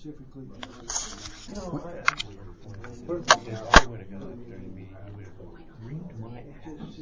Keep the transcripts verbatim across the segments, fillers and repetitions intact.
specifically? No, I, I, Yeah, I would have got up there and be, I would have reamed my ass.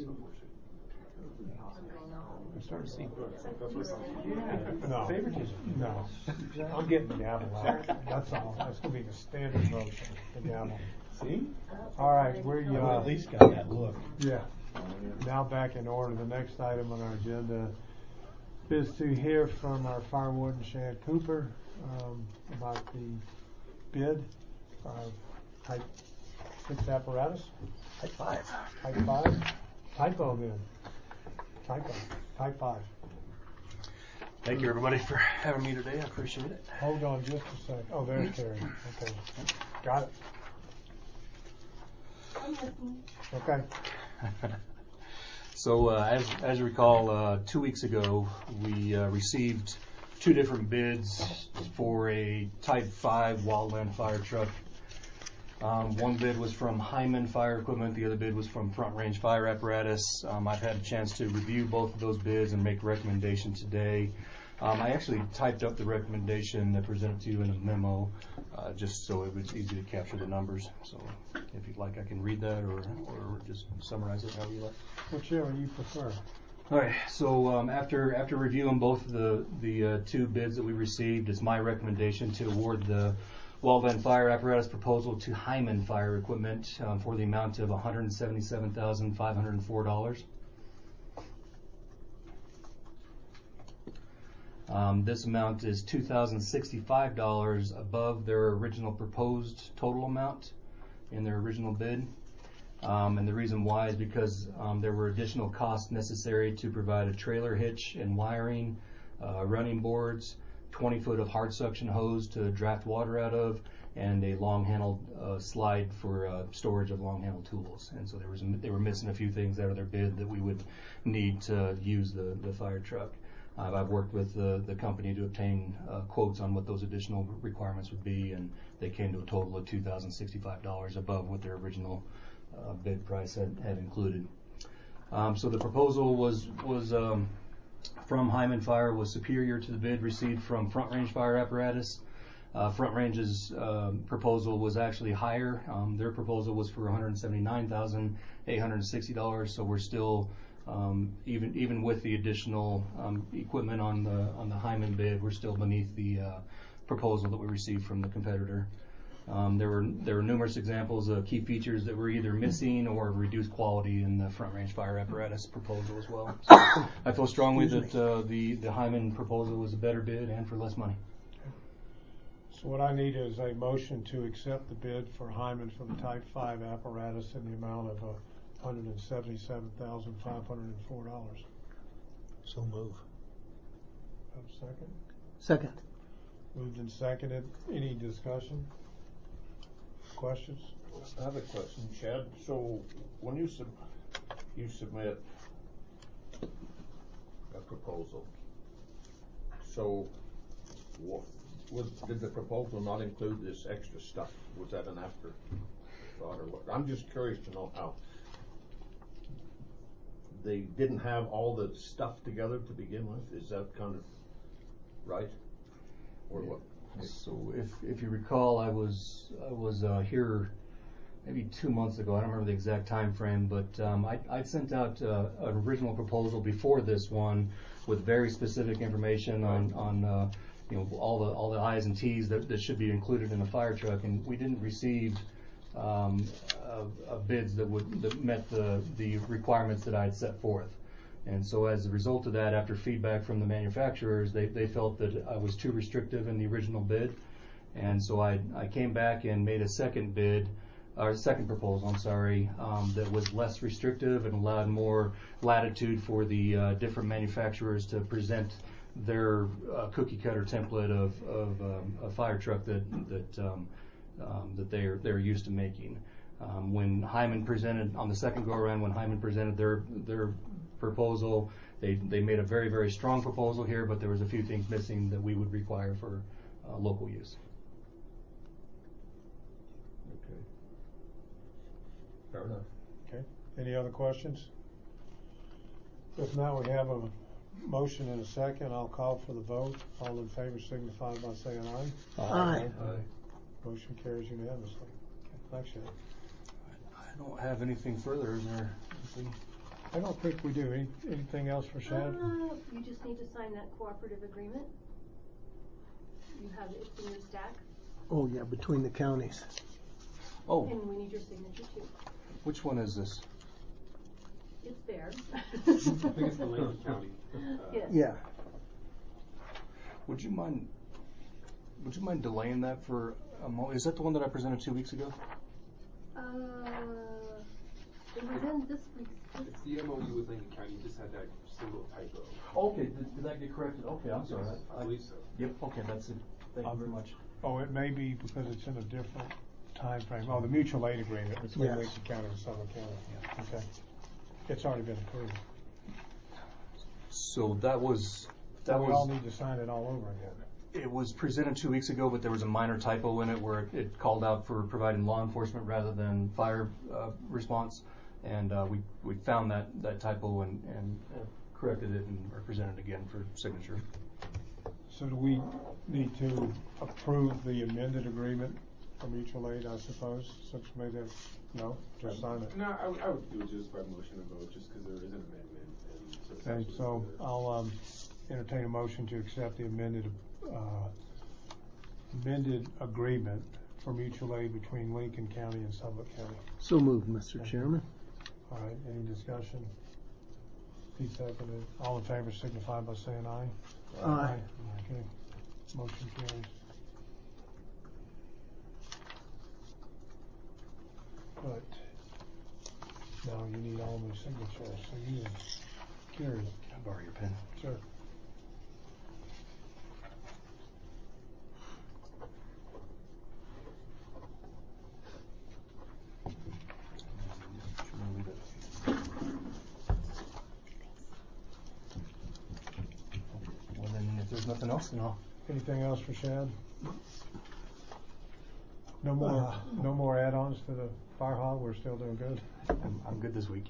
I'm starting to see. No, favoritism. no. I'm getting the gavel out. That's all. That's going to be the standard motion, the gavel. See? All right, we're, I would uh, at least got that look. yeah. Now back in order. The next item on our agenda is to hear from our fire warden, Shad Cooper, um, about the bid of type six apparatus. Type five. Type five. Typo then. Typo. Type five. Thank you, everybody, for having me today. I appreciate it. Hold on just a sec. Oh, there's Terry. Okay. Got it. Okay. So, uh, as, as you recall, uh, two weeks ago, we uh, received two different bids for a Type five wildland fire truck. Um, one bid was from Hyman Fire Equipment. The other bid was from Front Range Fire Apparatus. Um, I've had a chance to review both of those bids and make a recommendation today. Um, I actually typed up the recommendation that presented to you in a memo, uh, just so it was easy to capture the numbers. So if you'd like, I can read that or, or just summarize it however you like. Whichever you prefer. All right. So um, after after reviewing both of the the uh, two bids that we received, it's my recommendation to award the wildland fire apparatus proposal to Hyman Fire Equipment um, for the amount of one hundred seventy-seven thousand five hundred four dollars. Um, this amount is two thousand sixty-five dollars above their original proposed total amount in their original bid. Um, and the reason why is because um, there were additional costs necessary to provide a trailer hitch and wiring, uh, running boards, twenty foot of hard suction hose to draft water out of, and a long handled uh, slide for uh, storage of long handled tools. And so there was they were missing a few things out of their bid that we would need to use the, the fire truck. Uh, I've worked with the, the company to obtain uh, quotes on what those additional requirements would be, and they came to a total of two thousand sixty-five dollars above what their original uh, bid price had, had included. Um, so the proposal was was um, from Hyman Fire was superior to the bid received from Front Range Fire Apparatus. Uh, Front Range's uh, proposal was actually higher. Um, their proposal was for one hundred seventy-nine thousand eight hundred sixty dollars, so we're still Um, even even with the additional um, equipment on the on the Hyman bid, we're still beneath the uh, proposal that we received from the competitor. Um, there were there were numerous examples of key features that were either missing or reduced quality in the Front Range Fire Apparatus proposal as well. So I feel strongly that uh, the the Hyman proposal was a better bid and for less money. So what I need is a motion to accept the bid for Hyman for the Type five apparatus in the amount of uh, one hundred seventy-seven thousand five hundred four dollars. So move. Have a second? Second. Moved and seconded. Any discussion? Questions? I have a question, Chad. So when you sub you submit a proposal, so what was did the proposal not include this extra stuff? Was that an afterthought or what? I'm just curious to know how they didn't have all the stuff together to begin with. Is that kind of right, or what? So if if you recall, I was I was uh, here maybe two months ago. I don't remember the exact time frame, but um, I I sent out uh, an original proposal before this one with very specific information on on uh, you know all the all the I's and T's that, that should be included in a fire truck, and we didn't receive um, uh, uh, bids that would that met the the requirements that I had set forth. And so as a result of that, after feedback from the manufacturers, they, they felt that I was too restrictive in the original bid. And so I, I came back and made a second bid, or second proposal, I'm sorry, um, that was less restrictive and allowed more latitude for the uh, different manufacturers to present their uh, cookie cutter template of, of um, a fire truck that, that, um, um, that they're, they're used to making. Um, when Hyman presented, on the second go around, when Hyman presented their, their proposal, they they made a very very strong proposal here, but there was a few things missing that we would require for uh, local use. Okay. Fair enough. Okay. Any other questions? If not, we have a motion and a second. I'll call for the vote. All in favor signify by saying aye. Aye. Aye. Motion carries unanimously. Thanks, Shad. I don't have anything further. Is there anything? I don't think we do. Any, anything else for Shad? Uh, you just need to sign that cooperative agreement. You have, it's in your stack, Oh, yeah, between the counties. Oh, and we need your signature too. which one is this? It's there. I think it's the Lincoln County. Uh, Yes. Yeah. Would you mind? Would you mind delaying that for a moment? Is that the one that I presented two weeks ago? Uh, it was in this week's. It's the M O U with Lincoln County, you just had that single typo. Okay, did, did that get corrected? Okay, I'm sorry. Yes, I believe so. Yep. Okay, that's it. Thank you very much. Oh, it may be because it's in a different time frame. Oh, the mutual aid agreement between Yes. Lincoln County and Suffolk County. Yeah. Okay. It's already been approved. So that was that So we all was need to sign it all over again. it was presented two weeks ago, but there was a minor typo in it where it, it called out for providing law enforcement rather than fire uh, response, and uh, we we found that that typo and and uh, corrected it and are presented again for signature. So do we need to approve the amended agreement for mutual aid, I suppose, since we made that, no, just sign it. No, I, would- I would do it just by motion and vote, just because there is an amendment. And so it's Okay, actually so there. I'll um, entertain a motion to accept the amended, uh, amended agreement for mutual aid between Lincoln County and Suffolk County. So moved, Mister Chairman. All right, any discussion? Pete seconded. All in favor signify by saying aye. Aye. Okay, motion carries. But now you need all my signatures, so you and Gary. Can I borrow your pen? Sure. Well, then, if there's nothing else, then I'll. Anything else for Shad? No more, Uh, no more add-ons to the fire hall. We're still doing good. I'm, I'm good this week.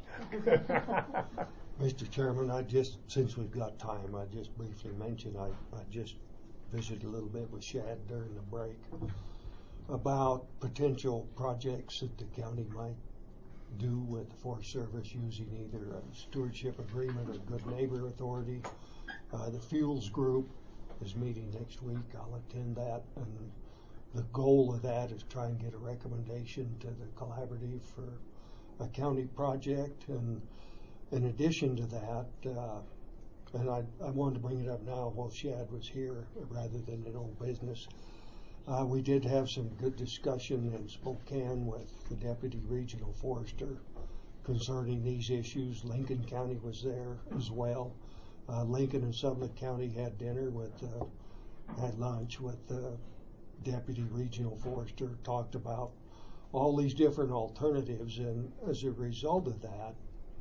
Mister Chairman, I just, since we've got time, I just briefly mentioned, I, I just visited a little bit with Shad during the break about potential projects that the county might do with the Forest Service using either a stewardship agreement or good neighbor authority. Uh, the Fuels Group is meeting next week. I'll attend that, and the goal of that is try and get a recommendation to the collaborative for a county project. And in addition to that, uh, and I, I wanted to bring it up now while Shad was here rather than in old business, uh, we did have some good discussion in Spokane with the Deputy Regional Forester concerning these issues. Lincoln County was there as well. Uh, Lincoln and Sublette County had dinner with, uh, had lunch with the Deputy Regional Forester, talked about all these different alternatives, and as a result of that,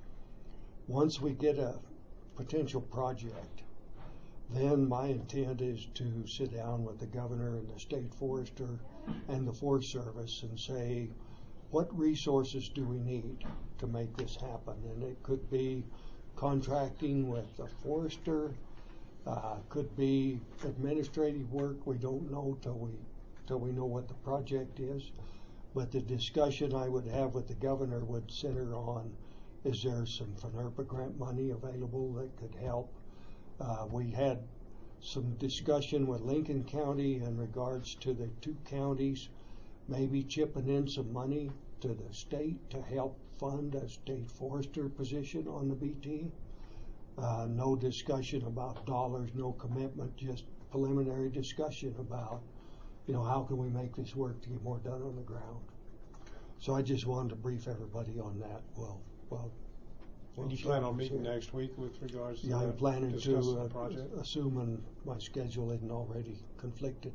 once we get a potential project, then my intent is to sit down with the governor and the state forester and the Forest Service and say, what resources do we need to make this happen? And it could be contracting with a forester, uh, could be administrative work. We don't know till we till we know what the project is. But the discussion I would have with the governor would center on, is there some FNERPA grant money available that could help? Uh, we had some discussion with Lincoln County in regards to the two counties maybe chipping in some money to the state to help fund a state forester position on the B T. Uh, no discussion about dollars, no commitment, just preliminary discussion about, you know, how can we make this work to get more done on the ground. So I just wanted to brief everybody on that. Well, well. And you plan on meeting next week with regards to Yeah, I'm that, planning discussing to, the project? uh, assuming my schedule isn't already conflicted.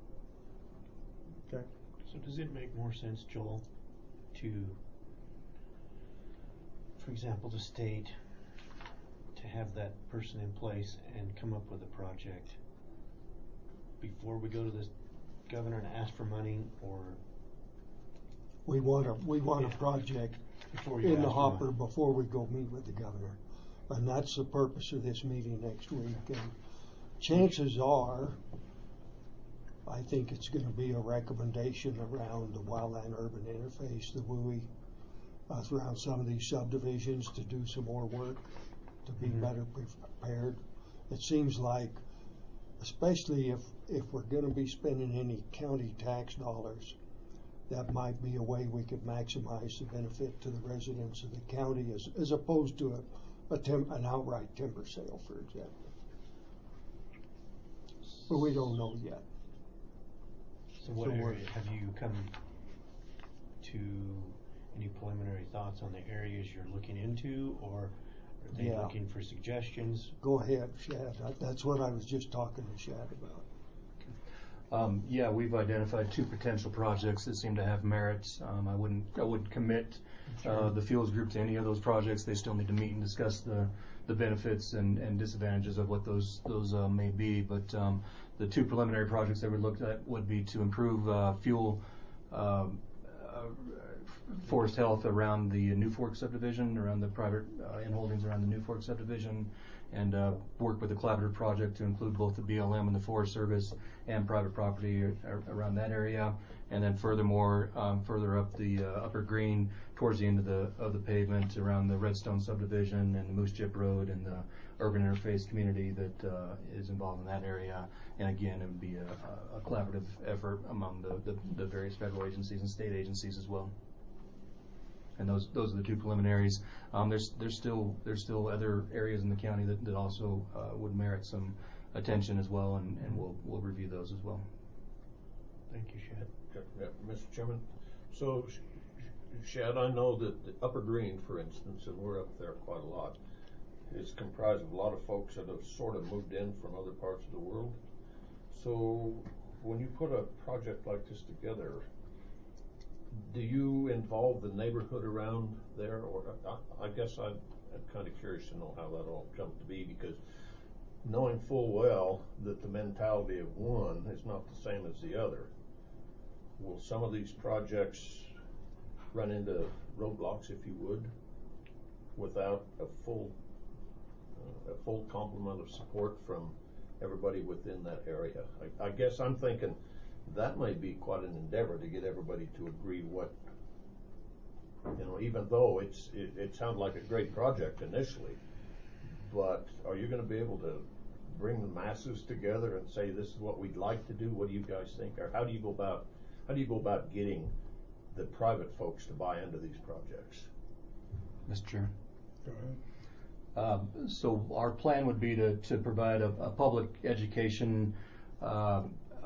Okay. So does it make more sense, Joel, to, for example, the state, to have that person in place and come up with a project before we go to the governor and ask for money, or We want a, we want a Yeah. project before you in ask the for hopper money? before we go meet with the governor. And that's the purpose of this meeting next week. And chances are, I think it's gonna be a recommendation around the wildland urban interface, the W U I, uh, around some of these subdivisions to do some more work, to be Mhm. better prepared. It seems like, especially if, if we're gonna be spending any county tax dollars, that might be a way we could maximize the benefit to the residents of the county as, as opposed to a, a tim, an outright timber sale, for example. But we don't know yet. So what So we're- area, have you come to any preliminary thoughts on the areas you're looking into, or are they Yeah. looking for suggestions? Go ahead, Shad. That- That's what I was just talking to Shad about. Um, yeah, we've identified two potential projects that seem to have merit. Um, I wouldn't, I wouldn't commit uh, the Fuels Group to any of those projects. They still need to meet and discuss the, the benefits and, and disadvantages of what those those uh, may be. But um, the two preliminary projects that we looked at would be to improve uh, fuel um, uh, forest health around the New Fork subdivision, around the private uh, in-holdings around the New Fork subdivision, and uh, work with the collaborative project to include both the B L M and the Forest Service and private property ar- around that area. And then furthermore, um, further up the uh, upper green towards the end of the of the pavement around the Redstone subdivision and the Moose Chip Road and the urban interface community that uh, is involved in that area. And again, it would be a, a collaborative effort among the, the, the various federal agencies and state agencies as well. And those those are the two preliminaries. Um, there's there's still there's still other areas in the county that, that also uh, would merit some attention as well, and, and we'll we'll review those as well. Thank you, Shad. Yeah, yeah, Mister Chairman, so Sh- Sh- Shad, I know that the Upper Green, for instance, and we're up there quite a lot, is comprised of a lot of folks that have sort of moved in from other parts of the world. So when you put a project like this together, do you involve the neighborhood around there, or I, I guess I'm, I'm kind of curious to know how that all comes to be, because knowing full well that the mentality of one is not the same as the other, will some of these projects run into roadblocks, if you would, without a full uh, a full complement of support from everybody within that area? I, I guess I'm thinking that might be quite an endeavor to get everybody to agree what, you know, even though it's it, it sounds like a great project initially, but are you going to be able to bring the masses together and say, this is what we'd like to do? What do you guys think? Or how do you go about how do you go about getting the private folks to buy into these projects? Mister Chair. Go ahead. Um, so our plan would be to, to provide a, a public education uh, uh,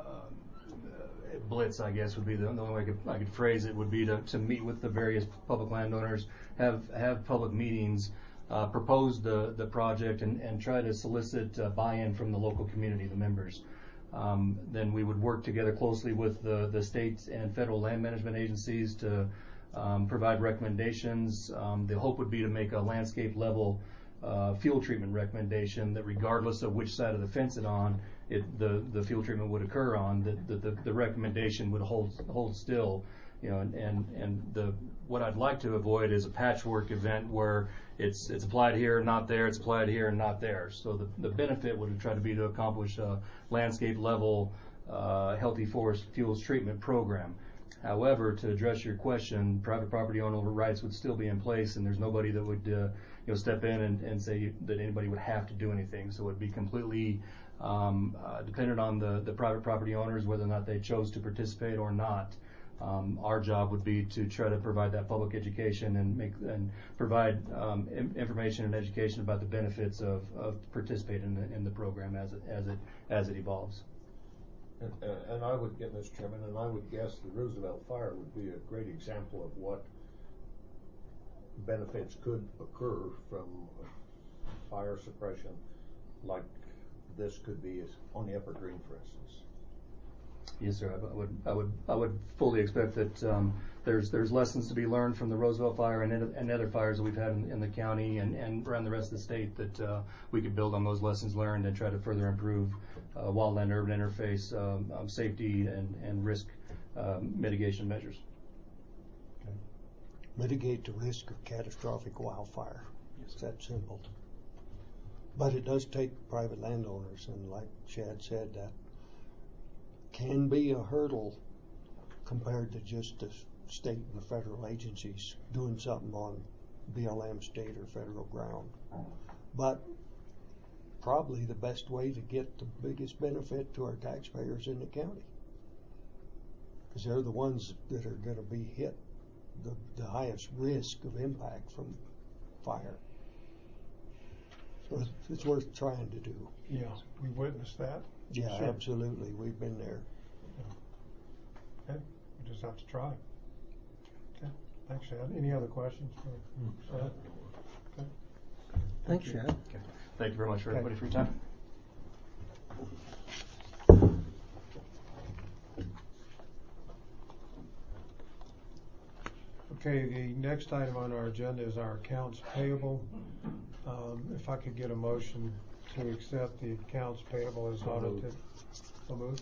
blitz, I guess would be the, the only way I could, I could phrase it, would be to, to meet with the various public landowners, have have public meetings, uh, propose the, the project, and, and try to solicit uh, buy-in from the local community, the members. Um, then we would work together closely with the, the state and federal land management agencies to um, provide recommendations. Um, the hope would be to make a landscape level uh, fuel treatment recommendation that, regardless of which side of the fence it on, it, the, the fuel treatment would occur on, that the, the, the recommendation would hold hold still. You know, and, and, and the what I'd like to avoid is a patchwork event where it's it's applied here, not there, it's applied here and not there. So the, the benefit would try to be to accomplish a landscape level uh, healthy forest fuels treatment program. However, to address your question, private property owner rights would still be in place, and there's nobody that would uh, you know step in and, and say that anybody would have to do anything. So it would be completely um, uh, dependent on the, the private property owners whether or not they chose to participate or not. Um, our job would be to try to provide that public education and make and provide um, in, information and education about the benefits of, of participating in the, in the program as it as it as it evolves. And, uh, and I would get, Mister Chairman, and I would guess the Roosevelt fire would be a great example of what benefits could occur from fire suppression, like this could be on the Upper Green, for instance. Yes, sir. I would, I would, I would fully expect that um, there's there's lessons to be learned from the Roosevelt fire and, and other fires that we've had in, in the county and, and around the rest of the state that uh, we could build on those lessons learned and try to further improve uh, wildland urban interface um, um, safety and and risk um, mitigation measures. Okay. Mitigate the risk of catastrophic wildfire. Yes, It's that simple. But it does take private landowners, and like Shad said, that can be a hurdle compared to just the state and the federal agencies doing something on B L M state or federal ground. But probably the best way to get the biggest benefit to our taxpayers in the county. Because they're the ones that are going to be hit the, the highest risk of impact from fire. So it's, it's worth trying to do. Yeah, we witnessed that. Yeah, Sure. absolutely. We've been there. Okay, we just have to try. Okay, thanks, Shad. Any other questions for Shad? Okay. Thanks, you. Shad. Okay. Thank you very much for Okay. everybody for your time. Okay, the next item on our agenda is our accounts payable. Um, if I could get a motion to accept the accounts payable as audited. So moved.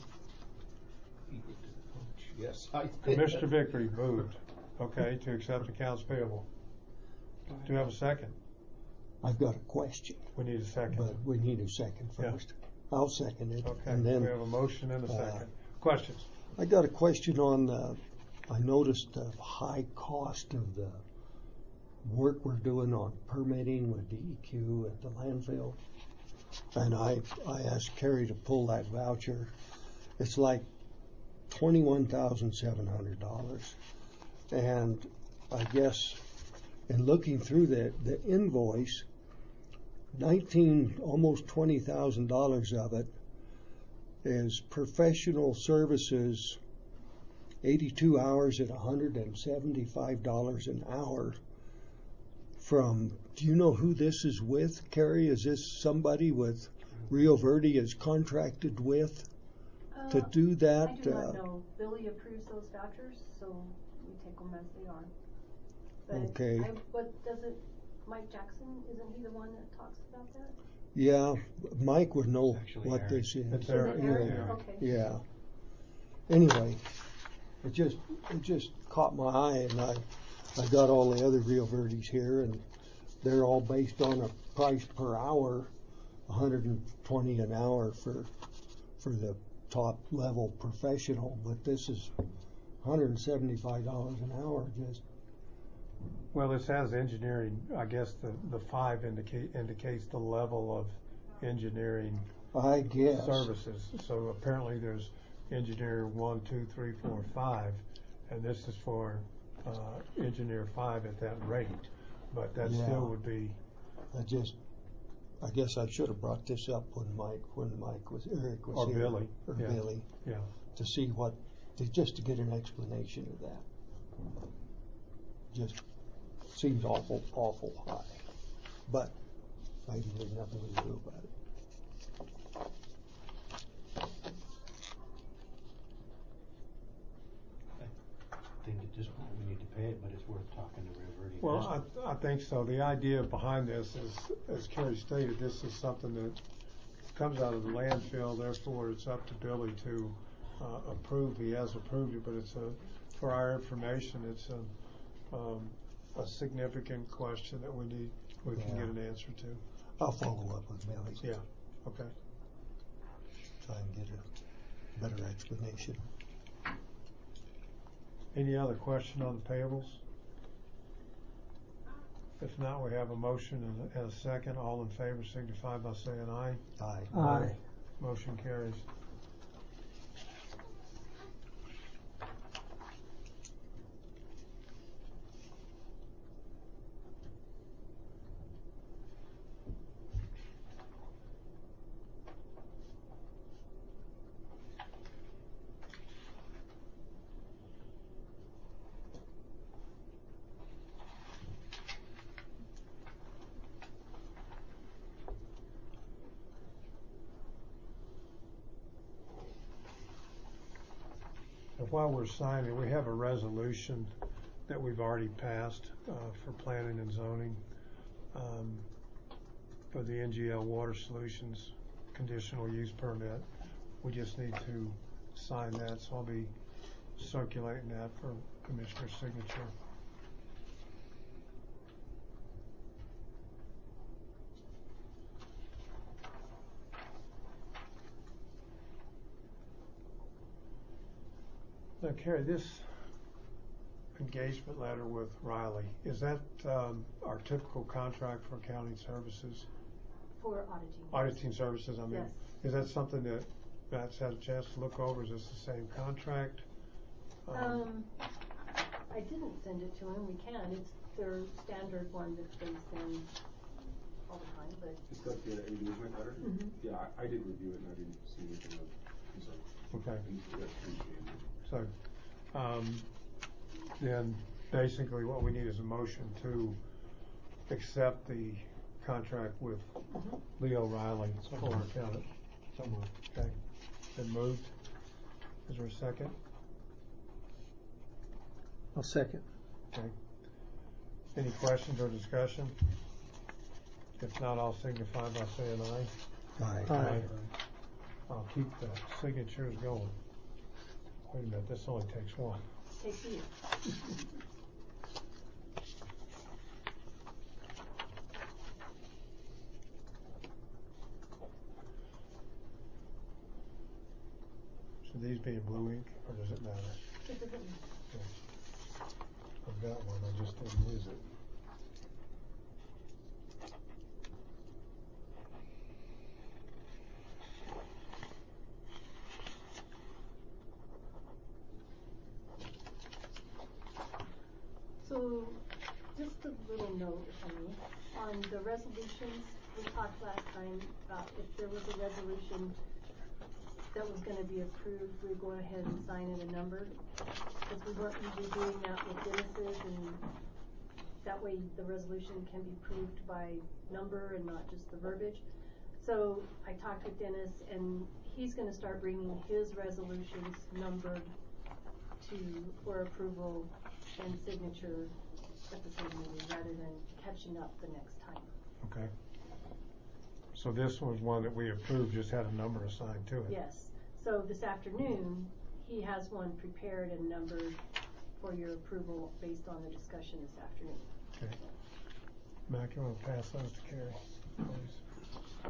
Yes, I. Commissioner Vickery moved. Okay, to accept accounts payable. Do you have a second? I've got a question, We need a second. but we need a second Yeah. first. I'll second it. Okay, And then we have a motion and a uh, second. Questions? I got a question on, uh, I noticed the high cost of the work we're doing on permitting with D E Q at the landfill. And I, I asked Kerry to pull that voucher. It's like twenty-one thousand seven hundred dollars. And I guess in looking through the, the invoice, nineteen, almost twenty thousand dollars of it is professional services, eighty-two hours at one hundred seventy-five dollars an hour. From, do you know who this is with, Carrie? Is this somebody with Rio Verde is contracted with to Uh, do that? I do uh, not know. Billy approves those vouchers, so we take them as they are. But Okay. I, but doesn't Mike Jackson, isn't he the one that talks about that? Yeah, Mike would know It's actually what Eric. this is. It's Is it Eric, Eric? yeah. Okay. Yeah. Anyway, it just it just caught my eye, and I I got all the other Rio Verdes here, and they're all based on a price per hour, one hundred twenty an hour for for the top level professional, but this is one hundred seventy-five dollars an hour. Just Well, this has engineering, I guess the, the five indicate, indicates the level of engineering I guess. services. So apparently there's engineer one, two, three, four, five, and this is for, uh, engineer five at that rate. But that Yeah. still would be, I just, I guess I should have brought this up when Mike, when Mike was, Eric was Or here. Billy, Or yeah. Billy, yeah. to see what, to, just to get an explanation of that. Just seems awful, awful high. But maybe there's nothing we can do about it. I think at this point we need to pay it, but it's worth talking to Rio Verde. Well, I, I think so. The idea behind this is, as Kerry stated, this is something that comes out of the landfill, therefore it's up to Billy to uh, approve. He has approved it, but it's a, for our information, it's a, um, a significant question that we need, we can Yeah. get an answer to. I'll follow up with Billy. Yeah, okay. Try and get a better explanation. Any other question on the payables? If not, we have a motion and a, and a second. All in favor signify by saying aye. Aye. Aye. Motion carries. And while we're signing, we have a resolution that we've already passed uh, for planning and zoning um, for the N G L Water Solutions conditional use permit. We just need to sign that, so I'll be circulating that for Commissioner's signature. Now, Carrie, this engagement letter with Riley, is that um, our typical contract for accounting services? For auditing. Auditing services, I mean. Yes. Is that something that Matt's had a chance to look over? Is this the same contract? Um, I didn't send it to him. We can. It's their standard one that they send all the time, but. It's like the engagement letter? Mhm. Yeah, I, I did review it and I didn't see anything of concern. Okay. And that's appreciated. So, um, then basically what we need is a motion to accept the contract with Mhm. Leo Riley for our accountant. So moved. Okay. Been moved. Is there a second? I'll second. Okay. Any questions or discussion? If not, I'll signify by saying aye. Aye. I'll keep the signatures going. Wait a minute, this only takes one. Take you. Should these be in blue ink, or does it matter? It doesn't matter. Okay. I've got one, I just didn't use it. So, just a little note from me, on the resolutions, we talked last time about if there was a resolution that was gonna be approved, we'd go ahead and sign it a number. Because we weren't usually doing that with Dennis's, and that way the resolution can be approved by number and not just the verbiage. So I talked with Dennis, and he's gonna start bringing his resolutions numbered to, for approval and signature at the same meeting, rather than catching up the next time. Okay. So this was one that we approved, just had a number assigned to it. Yes, so this afternoon, he has one prepared and numbered for your approval based on the discussion this afternoon. Okay. Mac, you wanna pass those to Carrie, please?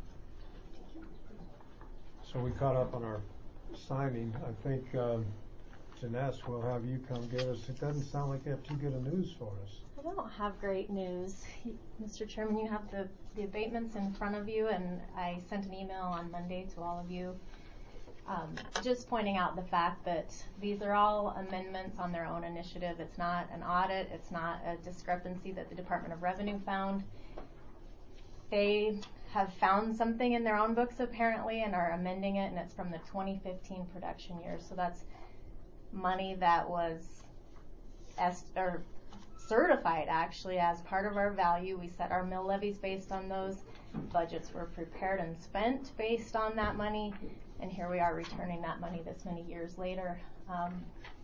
So we caught up on our signing. I think, um, Janess, we'll have you come get us. It doesn't sound like you have too good of news for us. I don't have great news. Mister Chairman, you have the, the abatements in front of you, and I sent an email on Monday to all of you, um, just pointing out the fact that these are all amendments on their own initiative. It's not an audit. It's not a discrepancy that the Department of Revenue found. They have found something in their own books apparently and are amending it, and it's from the twenty fifteen production year. So that's money that was est- or certified actually as part of our value. We set our mill levies based on those. Budgets were prepared and spent based on that money, and here we are returning that money this many years later. Um,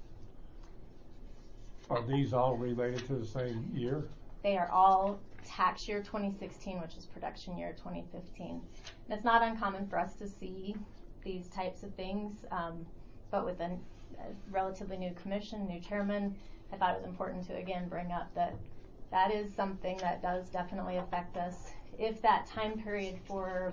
Are these all related to the same year? They are all tax year twenty sixteen, which is production year twenty fifteen. And it's not uncommon for us to see these types of things, um, but with a, a relatively new commission, new chairman, I thought it was important to again bring up that that is something that does definitely affect us. If that time period for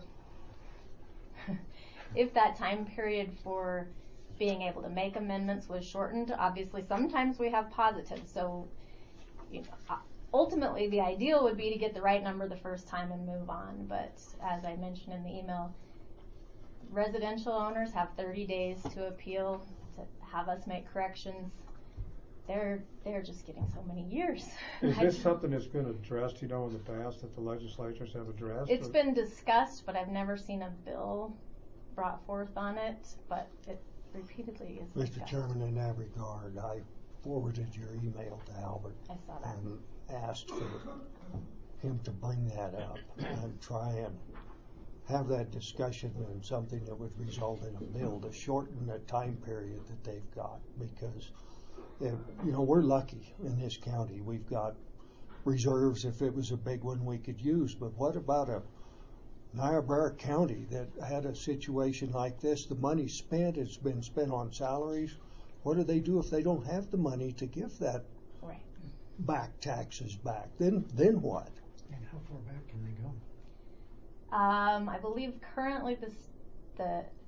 if that time period for being able to make amendments was shortened, obviously sometimes we have positives. So, you know, ultimately the ideal would be to get the right number the first time and move on. But as I mentioned in the email, residential owners have thirty days to appeal, to have us make corrections. They're they're just getting so many years. Is this something that's been addressed, you know, in the past that the legislatures have addressed? It's or? been discussed, but I've never seen a bill brought forth on it. But it repeatedly is Mister discussed. Chairman, in that regard, I forwarded your email to Albert I saw that. and asked for him to bring that up and try and have that discussion and something that would result in a bill to shorten the time period that they've got, because if, you know, we're lucky in this county. We've got reserves. If it was a big one we could use, but what about a Niobrara County that had a situation like this? The money spent, it's been spent on salaries. What do they do if they don't have the money to give that Right. back taxes back? Then then what? And how far back can they go? Um, I believe currently this, the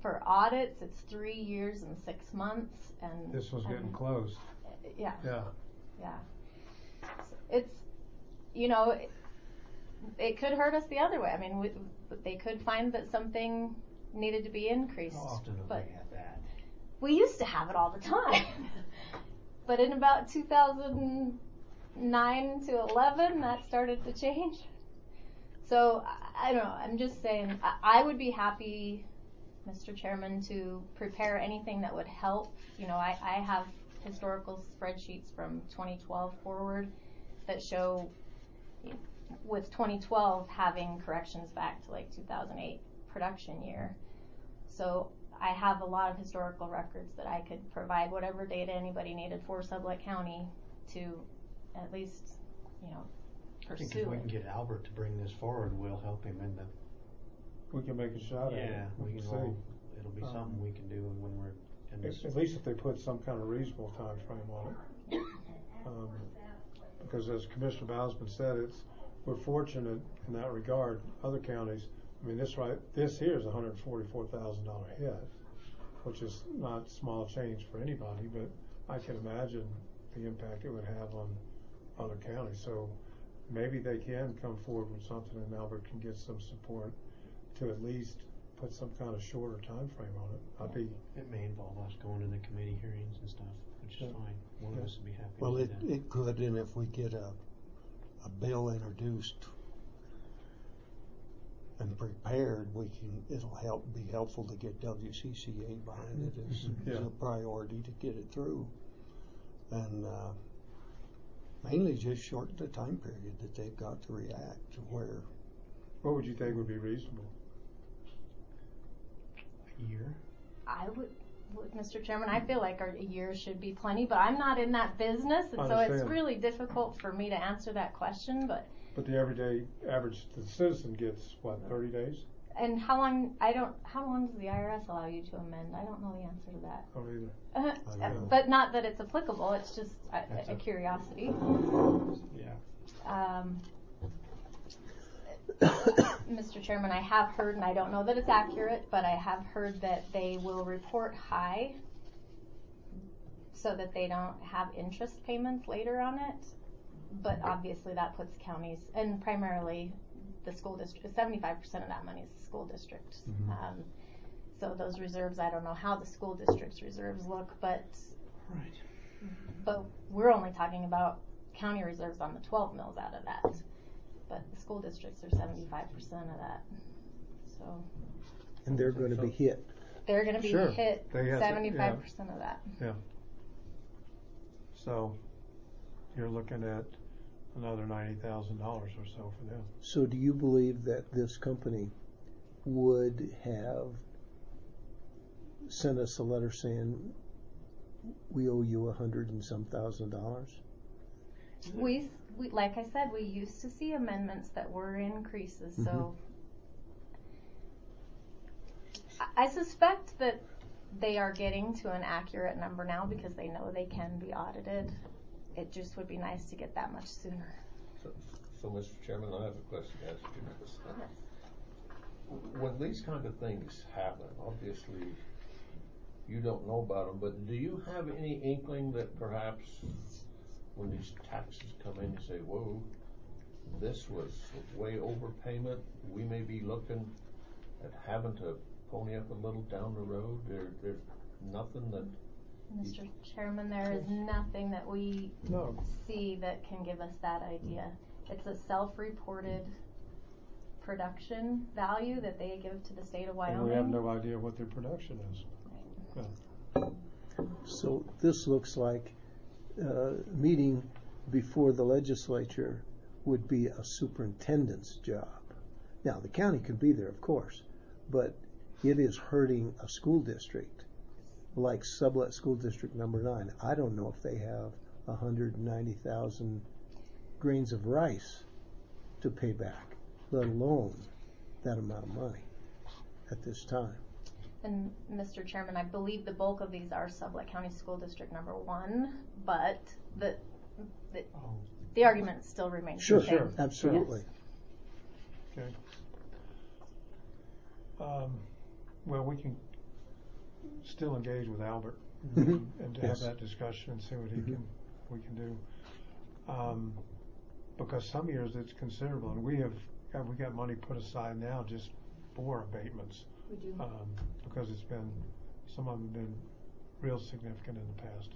for audits, it's three years and six months, and This was I getting mean, close. Yeah, Yeah. yeah. It's, you know, it, it could hurt us the other way. I mean, we, they could find that something needed to be increased. How often have but we had that? we used to have it all the time. But in about two thousand nine to eleven, that started to change. So, I, I don't know, I'm just saying, I, I would be happy, Mister Chairman, to prepare anything that would help. You know, I, I have historical spreadsheets from twenty twelve forward that show, you know, with twenty twelve having corrections back to like two thousand eight production year. So I have a lot of historical records that I could provide whatever data anybody needed for Sublette County to at least, you know, I think pursue if we it. can get Albert to bring this forward, we'll help him in the, We can make a shot at it. yeah, we can, See. all, it'll be Um, something we can do when we're in this. At least if they put some kind of reasonable time frame on it. Um, because as Commissioner Bowsman said, it's, we're fortunate in that regard. Other counties, I mean, this right, this here is a hundred forty-four thousand dollar hit, which is not small change for anybody, but I can imagine the impact it would have on other counties. So maybe they can come forward with something and Albert can get some support to at least put some kind of shorter time frame on it. I'd be, It may involve us going to the committee hearings and stuff, which is Yeah. fine. One of Yeah. us would be happy Well, to it, do that. it could, and if we get a, a bill introduced and prepared, we can, it'll help, be helpful to get W C C A behind it as, as Yeah. a priority to get it through. And, uh, mainly just shorten the time period that they've got to react to where, what would you think would be reasonable? A year? I would, would, Mister Chairman, I feel like our, a year should be plenty, but I'm not in that business, and so it's Understand. really difficult for me to answer that question, but, But the everyday average, the citizen gets, what, thirty days? and how long, I don't, how long does the I R S allow you to amend? I don't know the answer to that. Don't either. Uh, I don't know. But not that it's applicable, it's just a, That's a a- curiosity. Yeah. Um, Mister Chairman, I have heard, and I don't know that it's accurate, but I have heard that they will report high so that they don't have interest payments later on it. But obviously that puts counties, and primarily the school district, seventy-five percent of that money is the school district. Mhm. Um, so those reserves, I don't know how the school district's reserves look, but Right. but we're only talking about county reserves on the twelve mills out of that. But the school districts are seventy-five percent of that. So and they're gonna be hit. they're gonna be Sure. hit They have to- seventy-five percent of that. Yeah. So, you're looking at another ninety thousand dollars or so for them. So do you believe that this company would have sent us a letter saying we owe you a hundred and some thousand dollars? We, we, like I said, we used to see amendments that were increases, so I, I suspect that they are getting to an accurate number now because they know they can be audited. It just would be nice to get that much sooner. So, so Mister Chairman, I have a question to ask you. Chris. When these kind of things happen, obviously you don't know about them, but do you have any inkling that perhaps when these taxes come in, you say, whoa, this was way overpayment, we may be looking at having to pony up a little down the road? There, there's nothing that, Mister Chairman, there is nothing that we No. see that can give us that idea. It's a self-reported production value that they give to the state of Wyoming. And we have no idea what their production is. Yeah. So this looks like uh, meeting before the legislature would be a superintendent's job. Now, the county could be there, of course, but it is hurting a school district like Sublette School District Number Nine. I don't know if they have one hundred ninety thousand grains of rice to pay back, let alone that amount of money at this time. And Mister Chairman, I believe the bulk of these are Sublette County School District Number One, but the the, Oh. the argument still remains Sure, the same. sure. Absolutely. Okay. Um, well, we can still engage with Albert Mhm. and to Yes. have that discussion and see what he Mhm. can, we can do. Um, because some years it's considerable, and we have, got- we got money put aside now just for abatements. We do. Um, because it's been, some of them have been real significant in the past.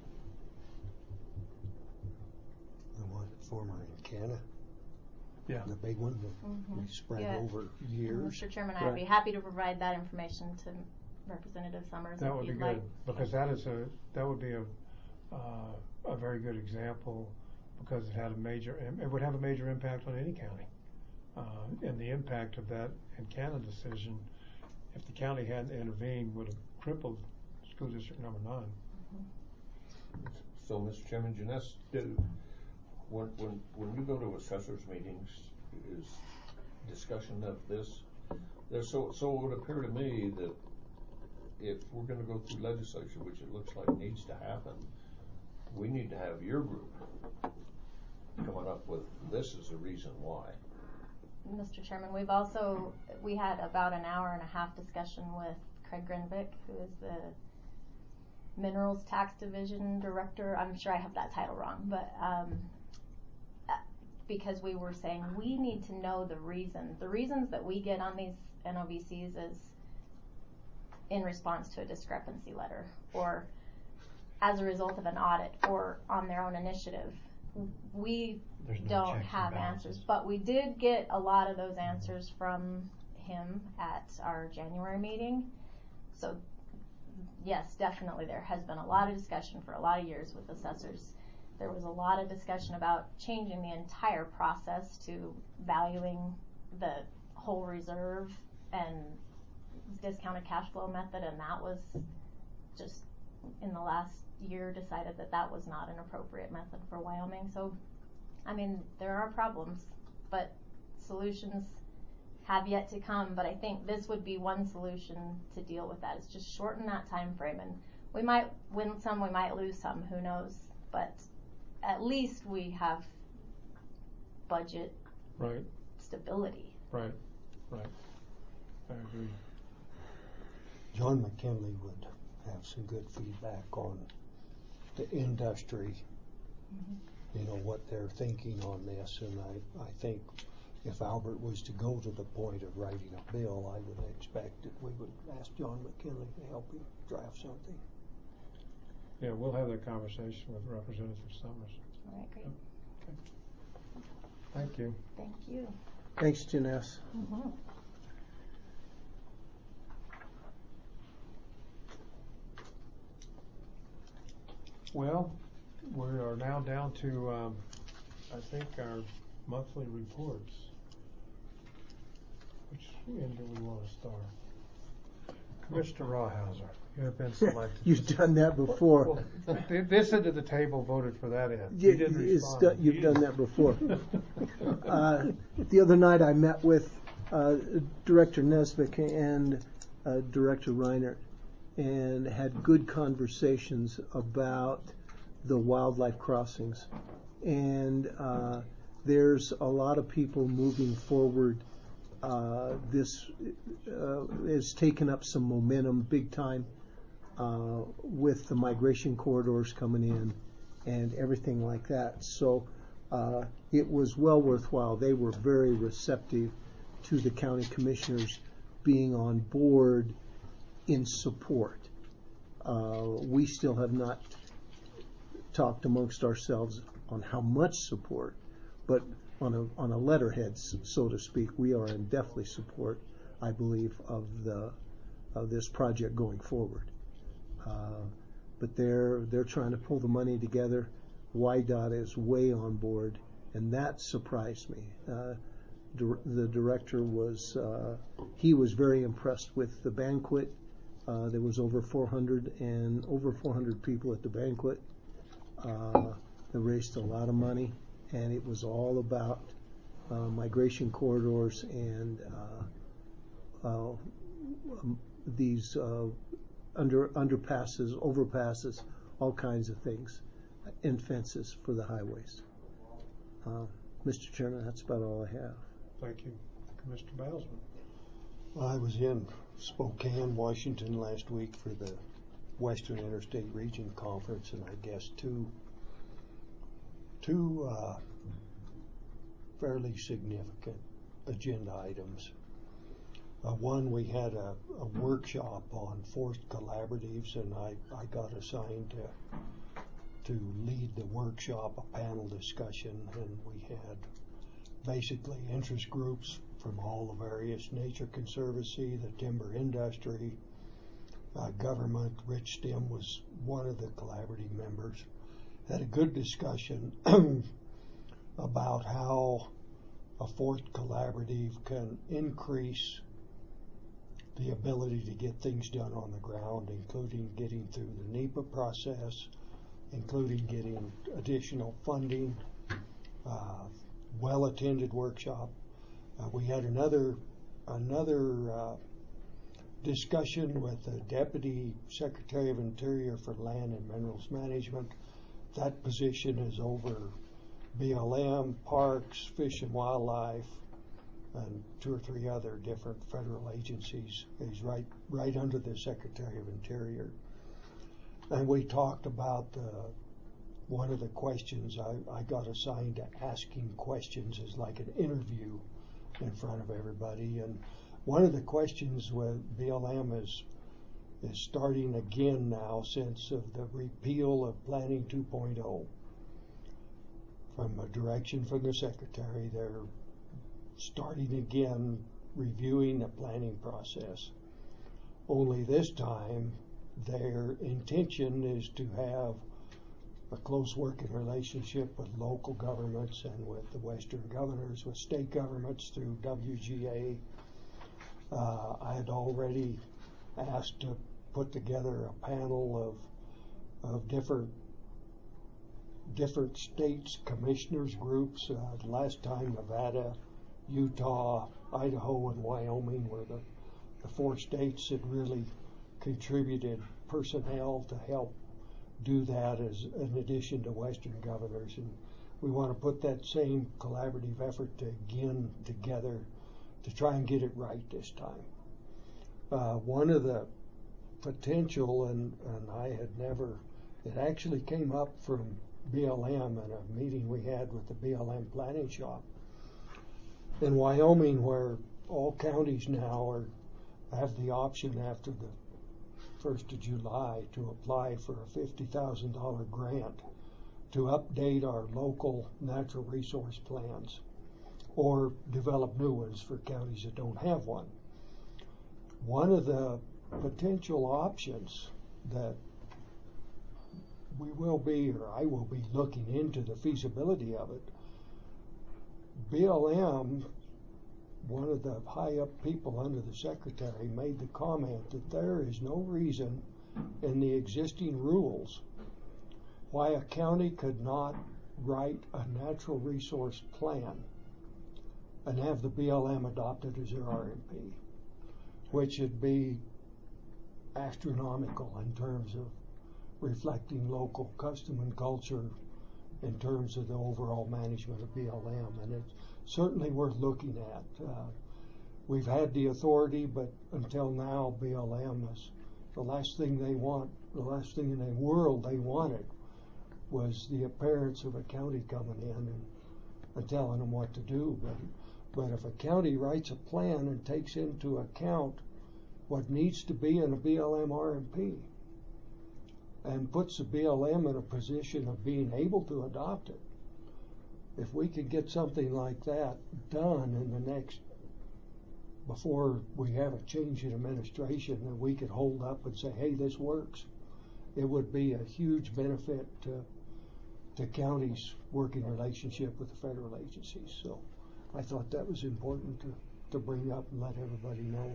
The one at former Encana, Yeah. the big one that Mhm. we spread Yeah. over years. Mister Chairman, I'd be Right. happy to provide that information to Representative Summers That if would be you'd good, like. because that is a, that would be a, uh, a very good example, because it had a major, im- it would have a major impact on any county. Uh, and the impact of that Encana decision, if the county hadn't intervened, would have crippled school district number nine. So, Mister Chairman, Janess, do, when, when, when you go to assessors meetings, is discussion of this, there's so, so it would appear to me that if we're gonna go through legislature, which it looks like needs to happen, we need to have your group coming up with this as a reason why. Mister Chairman, we've also, we had about an hour and a half discussion with Craig Grenvik, who is the Minerals Tax Division Director. I'm sure I have that title wrong, but um, uh, because we were saying we need to know the reason. The reasons that we get on these N O V Cs is in response to a discrepancy letter, or as a result of an audit, or on their own initiative. We There's no don't checks and have balances. answers, but we did get a lot of those answers from him at our January meeting. So yes, definitely there has been a lot of discussion for a lot of years with assessors. There was a lot of discussion about changing the entire process to valuing the whole reserve and discounted cash flow method, and that was just in the last year decided that that was not an appropriate method for Wyoming. So, I mean, there are problems, but solutions have yet to come. But I think this would be one solution to deal with that. It's just shorten that time frame, and we might win some, we might lose some, who knows? But at least we have budget Right, stability. right, right. I agree. John McKinley would have some good feedback on the industry, Mm-hmm. you know, what they're thinking on this, and I, I think if Albert was to go to the point of writing a bill, I would expect that we would ask John McKinley to help him draft something. Yeah, we'll have that conversation with Representative Summers. All right, great. Okay. Thank you. Thank you. Thanks, Janess. Mm-hmm. Well, we are now down to, um, I think, our monthly reports. Which end do we want to start? Commissioner Rawhauser, you have been selected. You've done that before. Well, th- this end of the table voted for that end. You- You didn't it's respond. done- you've done that before. Uh, the other night I met with uh, Director Nesbitt and uh, Director Reinert and had good conversations about the wildlife crossings. And uh, there's a lot of people moving forward. Uh, this uh, has taken up some momentum big time uh, with the migration corridors coming in and everything like that. So uh, it was well worthwhile. They were very receptive to the county commissioners being on board in support. Uh, we still have not talked amongst ourselves on how much support, but on a on a letterhead, so to speak, we are in definitely support, I believe, of the of this project going forward. Uh, but they're they're trying to pull the money together. Y DOT is way on board, and that surprised me. Uh, dir- the director was uh, he was very impressed with the banquet. Uh, there was over four hundred and over four hundred people at the banquet. Uh, they raised a lot of money, and it was all about uh, migration corridors and uh, uh, um, these uh, under underpasses, overpasses, all kinds of things, and fences for the highways. Uh, Mister Chairman, that's about all I have. Thank you. Commissioner Bailsman. I was in Spokane, Washington last week for the Western Interstate Region Conference, and I guess two two uh, fairly significant agenda items. Uh, one, we had a, a workshop on forced collaboratives, and I, I got assigned to to lead the workshop, a panel discussion, and we had basically interest groups from all the various Nature Conservancy, the timber industry, uh, government. Rich Stem was one of the collaborative members. Had a good discussion about how a forced collaborative can increase the ability to get things done on the ground, including getting through the NEPA process, including getting additional funding, uh, well-attended workshop. Uh, we had another another uh, discussion with the Deputy Secretary of Interior for Land and Minerals Management. That position is over B L M, Parks, Fish and Wildlife, and two or three other different federal agencies. He's right right under the Secretary of Interior. And we talked about uh, one of the questions I, I got assigned to asking questions is like an interview in front of everybody. And one of the questions with B L M is is starting again now since of the repeal of Planning two point oh. From a direction from the Secretary, they're starting again reviewing the planning process. Only this time, their intention is to have a close working relationship with local governments and with the Western governors, with state governments through W G A. Uh, I had already asked to put together a panel of of different different states, commissioners groups. Uh, last time, Nevada, Utah, Idaho, and Wyoming were the, the four states that really contributed personnel to help do that, as in addition to Western governors. And we want to put that same collaborative effort to, again together to try and get it right this time. Uh, one of the potential, and, and I had never, it actually came up from B L M at a meeting we had with the B L M planning shop in Wyoming, where all counties now are have the option after the first of July to apply for a fifty thousand dollars grant to update our local natural resource plans or develop new ones for counties that don't have one. One of the potential options that we will be, or I will be looking into the feasibility of it. B L M, one of the high up people under the Secretary, made the comment that there is no reason in the existing rules why a county could not write a natural resource plan and have the B L M adopted as their R M P, which would be astronomical in terms of reflecting local custom and culture in terms of the overall management of B L M, and it's certainly worth looking at. Uh, we've had the authority, but until now, B L M is the last thing they want, the last thing in the world they wanted was the appearance of a county coming in and, and telling them what to do. But, but if a county writes a plan and takes into account what needs to be in a B L M R M P, and puts the B L M in a position of being able to adopt it. If we could get something like that done in the next, before we have a change in administration, that we could hold up and say, hey, this works, it would be a huge benefit to, to counties' working relationship with the federal agencies. So I thought that was important to, to bring up and let everybody know.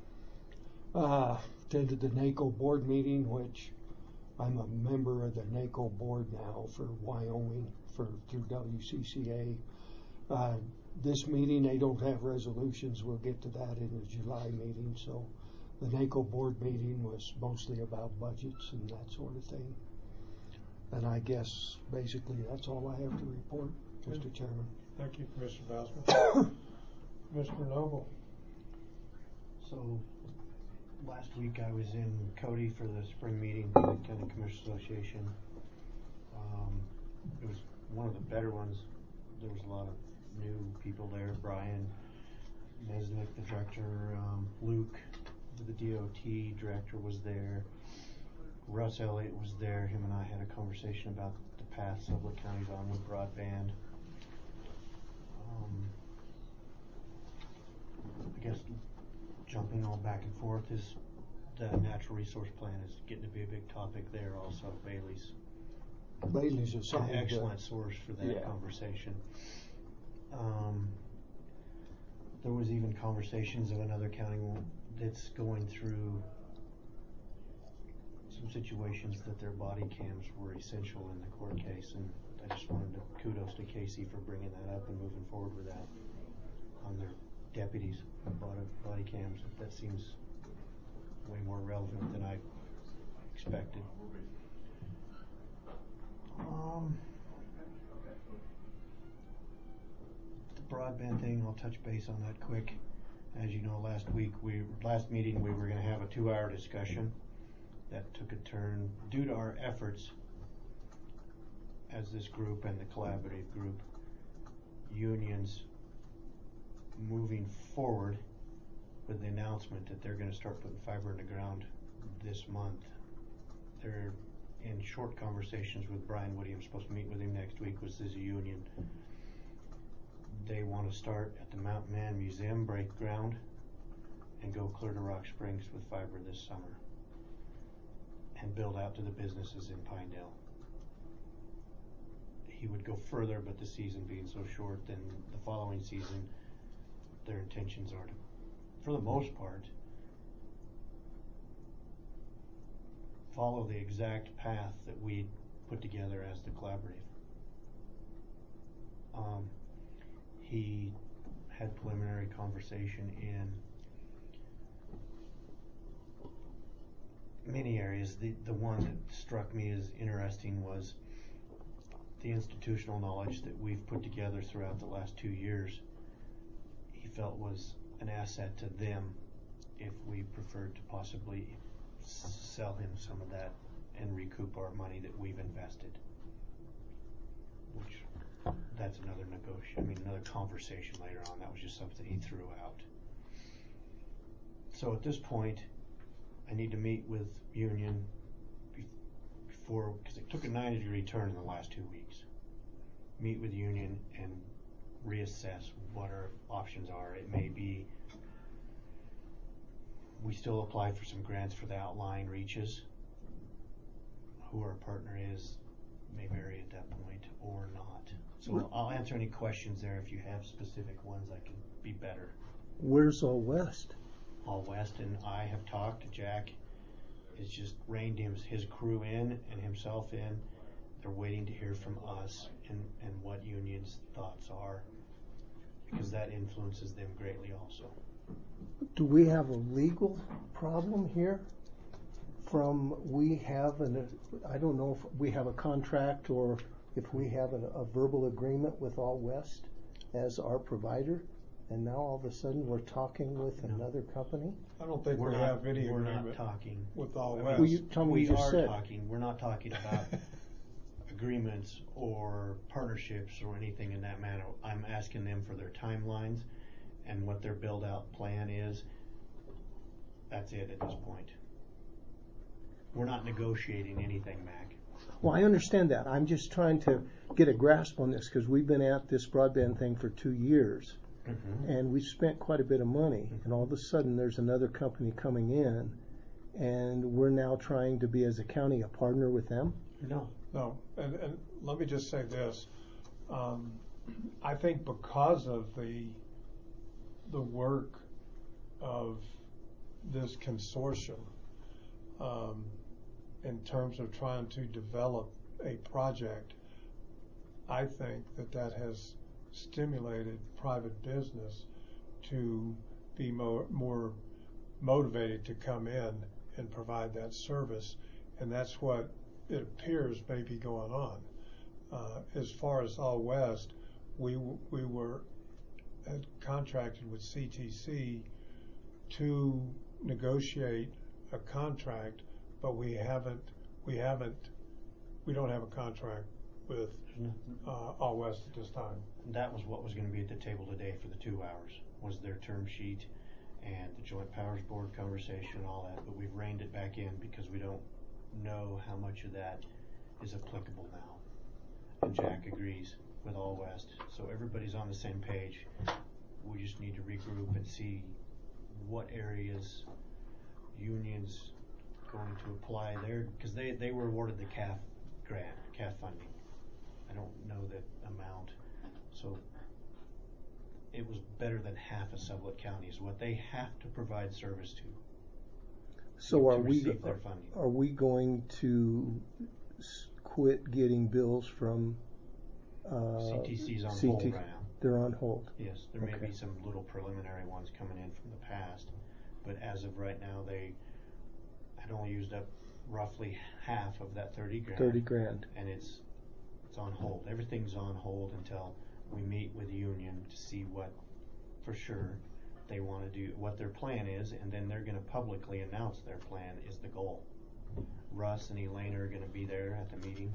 Uh, attended the NACO board meeting, which I'm a member of the NACO board now for Wyoming for through W C C A. Uh, this meeting, they don't have resolutions. We'll get to that in the July meeting. So the NACO board meeting was mostly about budgets and that sort of thing. And I guess basically that's all I have to report, Mister Good. Chairman. Thank you, Commissioner Bassman. Commissioner Noble. So last week I was in Cody for the spring meeting for the County Commissioners Association. Um, it was one of the better ones. There was a lot of new people there. Brian Mesnick, the director, um, Luke, the D O T director, was there. Russ Elliott was there. Him and I had a conversation about the path Sublette County's on with broadband. Um, I guess jumping all back and forth is the natural resource plan is getting to be a big topic there also. Bailey's Bailey's is an something. excellent to- source for that Yeah. conversation. Um, there was even conversations of another county that's going through some situations that their body cams were essential in the court case, and I just wanted to kudos to Casey for bringing that up and moving forward with that on their deputies' body, body cams. That seems way more relevant than I expected. Um, the broadband thing, I'll touch base on that quick. As you know, last week, we last meeting, we were going to have a two-hour discussion. That took a turn due to our efforts as this group and the collaborative group, unions moving forward with the announcement that they're going to start putting fiber in the ground this month. They're in short conversations with Brian Woody. I'm supposed to meet with him next week, which is a union. They want to start at the Mount Man Museum break ground and go clear to Rock Springs with fiber this summer and build out to the businesses in Pinedale. He would go further, but the season being so short, then the following season, their intentions are to, for the most part, follow the exact path that we put together as the collaborative. Um, he had preliminary conversation in many areas. The the one that struck me as interesting was the institutional knowledge that we've put together throughout the last two years. He felt was an asset to them if we preferred to possibly sell him some of that and recoup our money that we've invested. Which, that's another negotiation, I mean, another conversation later on. That was just something he threw out. So at this point, I need to meet with Union be- before, because it took a ninety degree turn in the last two weeks. Meet with Union and reassess what our options are. It may be we still apply for some grants for the outlying reaches. Who our partner is may vary at that point or not. So I'll answer any questions there. If you have specific ones, I can be better. Where's All West? All West and I have talked. Jack has just reined him, his crew in and himself in. They're waiting to hear from us and, and what Union's thoughts are, because that influences them greatly also. Do we have a legal problem here? From we have an, I don't know if we have a contract or if we have a, a verbal agreement with All West as our provider, and now all of a sudden we're talking with No. another company? I don't think We're we not, have any we're not agreement talking. with All I mean, West. Well, you tell me we you just are said. talking. We're not talking about agreements or partnerships or anything in that manner. I'm asking them for their timelines and what their build out plan is. That's it at this point. We're not negotiating anything, Mac. Well, I understand that. I'm just trying to get a grasp on this because we've been at this broadband thing for two years. Mm-hmm. And we've spent quite a bit of money, and all of a sudden there's another company coming in, and we're now trying to be, as a county, a partner with them? No. No, and, and let me just say this. Um, I think because of the the work of this consortium um, in terms of trying to develop a project, I think that that has stimulated private business to be more, more motivated to come in and provide that service, and that's what it appears may be going on. Uh, as far as All West, we we were had contracted with C T C to negotiate a contract, but we haven't, we haven't, we don't have a contract with uh, All West at this time. That was what was gonna be at the table today for the two hours, was their term sheet and the Joint Powers Board conversation and all that, but we've reined it back in because we don't know how much of that is applicable now. And Jack agrees with All West, so everybody's on the same page. We just need to regroup and see what areas unions going to apply there, because they, they were awarded the C A F grant, C A F funding. I don't know that amount, so it was better than half of Sublette County is what they have to provide service to. So to are we, receive their funding. are we going to s- quit getting bills from uh, C T C's on C T hold right now. They're on hold. Yes, there may Okay. be some little preliminary ones coming in from the past, but as of right now, they had only used up roughly half of that thirty grand. Thirty grand. And it's, it's on hold. Everything's on hold until we meet with the union to see what, for sure, they wanna do, what their plan is, and then they're gonna publicly announce their plan is the goal. Russ and Elaine are gonna be there at the meeting.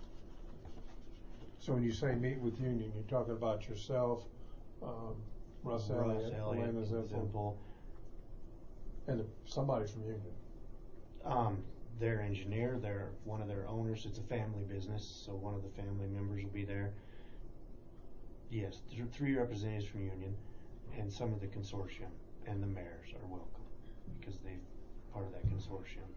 So when you say meet with union, you're talking about yourself, um, Russ Elliott, Elliott, Elena Zippel, Zippel, and somebody from union. Um, their engineer, their, one of their owners, it's a family business, so one of the family members will be there. Yes, there are three representatives from union, and some of the consortium, and the mayors are welcome, because they're part of that consortium.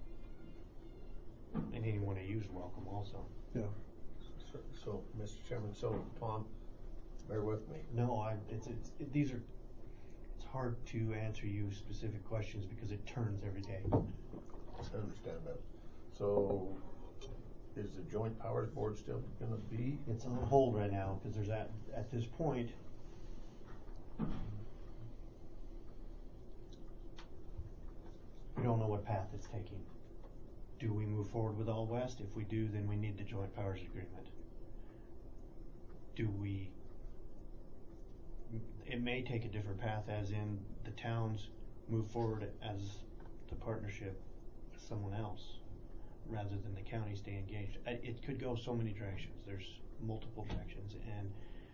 And anyone who use welcome also. Yeah. So, so, Mister Chairman, so, Tom, bear with me. No, I, it's, it's, it, these are, it's hard to answer you specific questions because it turns every day. I understand that. So, is the Joint Powers Board still gonna be? It's on hold right now, because there's at, at this point, we don't know what path it's taking. Do we move forward with All West? If we do, then we need the Joint Powers Agreement. Do we, it may take a different path, as in the towns move forward as the partnership with someone else, rather than the county stay engaged. I, it could go so many directions. There's multiple directions, and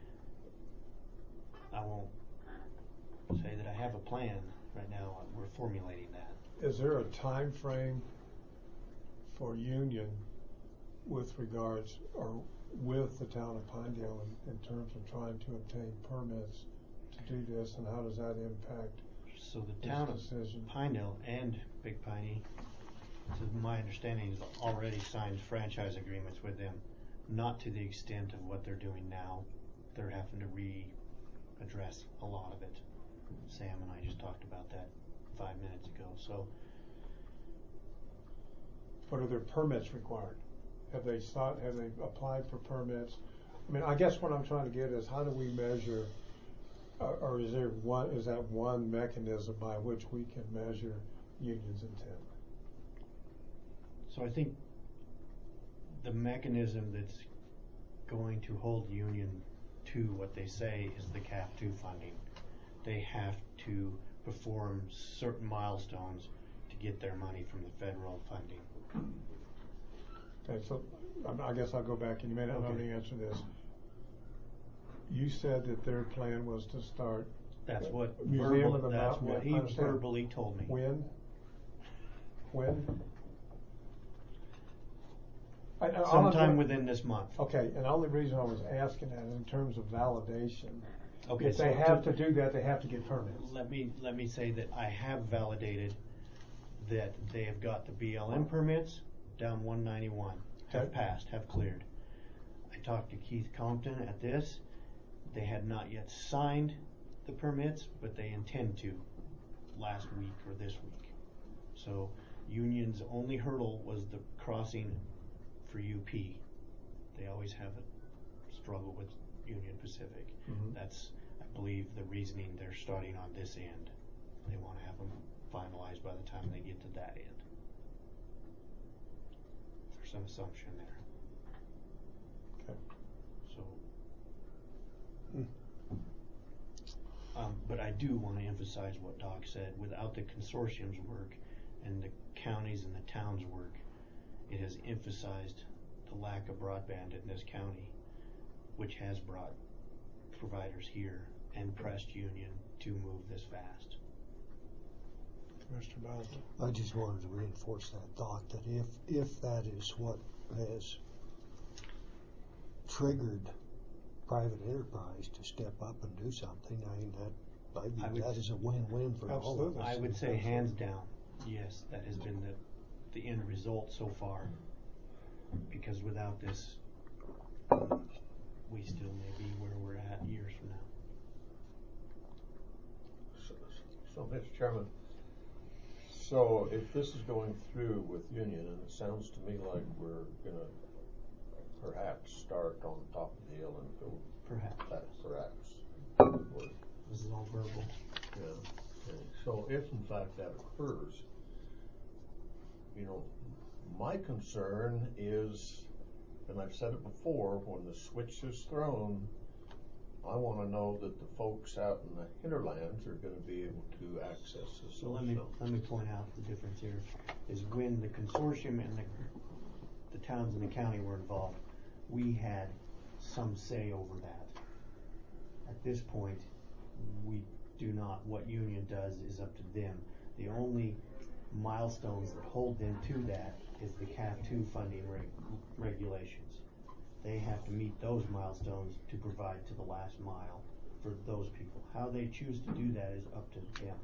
I won't say that I have a plan right now. We're formulating that. Is there a time frame for union with regards, or with the town of Pinedale in, in terms of trying to obtain permits to do this, and how does that impact So the this town of decision? Pinedale and Big Piney, to my understanding, has already signed franchise agreements with them, not to the extent of what they're doing now. They're having to re-address a lot of it. Sam and I just talked about that five minutes ago. So But are there permits required? Have they sought, have they applied for permits? I mean, I guess what I'm trying to get is, how do we measure, or, or is there one, is that one mechanism by which we can measure union's intent? So I think the mechanism that's going to hold the union to what they say is the C A F two funding. They have to perform certain milestones to get their money from the federal funding. Okay, so um, I guess I'll go back, and you may not know Okay. the answer to this. You said that their plan was to start. That's what Museum verbal, of the that's Mountain. what I he understand. verbally told me. When? When? I- I- all I'm Sometime doing- within this month. Okay, and the only reason I was asking that in terms of validation, Okay, if they so have to do that, they have to get permits. Let me, let me say that I have validated that they have got the B L M permits down one ninety-one, have Okay. passed, have cleared. I talked to Keith Compton at this. They had not yet signed the permits, but they intend to last week or this week. So Union's only hurdle was the crossing for U P. They always have a struggle with Union Pacific. Mhm. That's, I believe, the reasoning they're starting on this end. They want to have them finalized by the time they get to that end. There's some assumption there. Okay. So, um, but I do do want to emphasize what Doc said. Without the consortium's work and the counties and the towns' work, it has emphasized the lack of broadband in this county, which has brought providers here and pressed Union to move this fast. Mister Bowles. I just wanted to reinforce that thought that if, if that is what has triggered private enterprise to step up and do something, I mean, that, I I view would that as a win-win for all of Absolutely. us. I would say hands down, yes, that has been the, the end result so far. Because without this, we still may be where we're at years from now. So, so Mister Chairman, so if this is going through with Union, and it sounds to me like we're gonna perhaps start on top of the hill and go Perhaps. that perhaps. Or- This is all verbal. Yeah. Okay. So if in fact that occurs, you know, my concern is, and I've said it before, when the switch is thrown, I want to know that the folks out in the hinterlands are going to be able to access this. So let me, also. let me point out the difference here, is when the consortium and the, the towns in the county were involved, we had some say over that. At this point, we do not. What Union does is up to them. The only milestones that hold them to that is the C A F two funding reg- regulations. They have to meet those milestones to provide to the last mile for those people. How they choose to do that is up to them.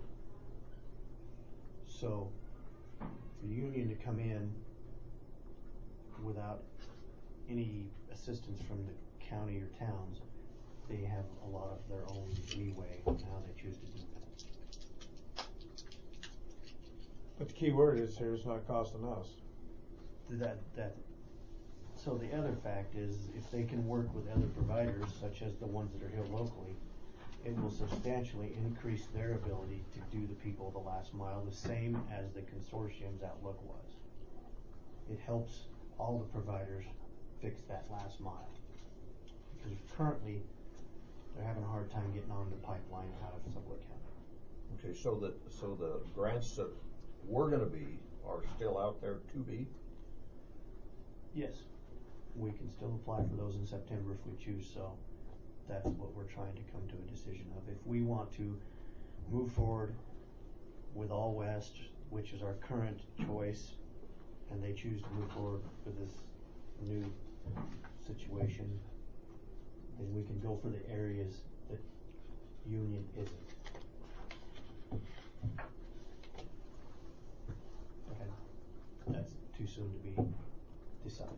So, for Union to come in without any assistance from the county or towns, they have a lot of their own leeway on how they choose to do that. But the key word is here, it's not costing us. That, that, so the other fact is, if they can work with other providers, such as the ones that are here locally, it will substantially increase their ability to do the people the last mile, the same as the consortium's outlook was. It helps all the providers fix that last mile. Because currently, they're having a hard time getting on the pipeline out of Sublette County. Okay, so that so the grants that were going to be are still out there to be. Yes, we can still apply for those in September if we choose so. That's what we're trying to come to a decision of. If we want to move forward with All West, which is our current choice, and they choose to move forward with this new situation, then we can go for the areas that Union isn't. Okay, that's too soon to be decided.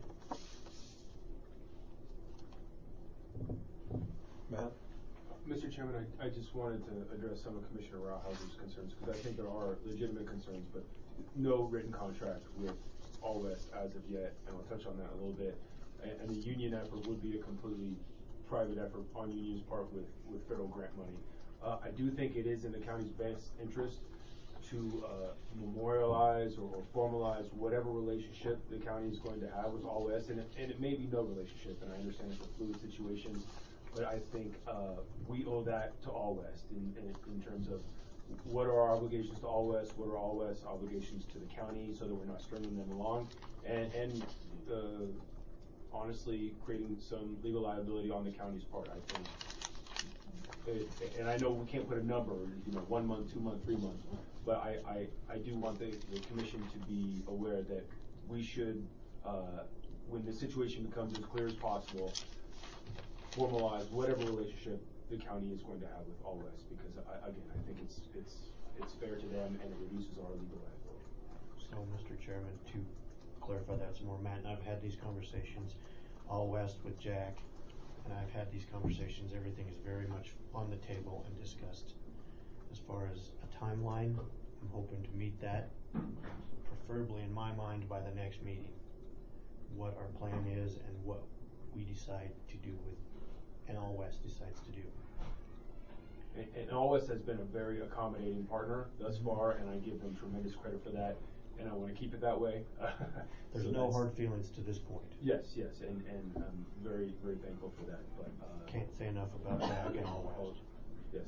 Matt? Mister Chairman, I, I just wanted to address some of Commissioner Rawhouse's concerns, because I think there are legitimate concerns, but no written contract with All West as of yet, and I'll touch on that a little bit. And, and the Union effort would be a completely private effort on Union's part with, with federal grant money. Uh, I do think it is in the county's best interest to uh, memorialize or, or formalize whatever relationship the county is going to have with All West, and it, and it may be no relationship, and I understand it's a fluid situation, but I think uh, we owe that to All West in, in, in terms of what are our obligations to All West, what are All West's obligations to the county, so that we're not stringing them along, and, and uh, honestly creating some legal liability on the county's part, I think. It, and I know we can't put a number, you know, one month, two months, three months, but I, I, I do want the, the commission to be aware that we should, uh, when the situation becomes as clear as possible, formalize whatever relationship the county is going to have with All West, because I, again, I think it's it's it's fair to them and it reduces our legal liability. So, Mister Chairman, to clarify that some more, Matt and I've had these conversations, All West with Jack, and I've had these conversations. Everything is very much on the table and discussed. As far as a timeline, I'm hoping to meet that, preferably in my mind by the next meeting. What our plan is and what we decide to do with, and All West decides to do. And, and All West has been a very accommodating partner thus far, and I give them tremendous credit for that, and I want to keep it that way. There's So no that's- hard feelings to this point. Yes, yes, and, and I'm very, very thankful for that. But uh, Can't say enough about Jack and All West. Yes.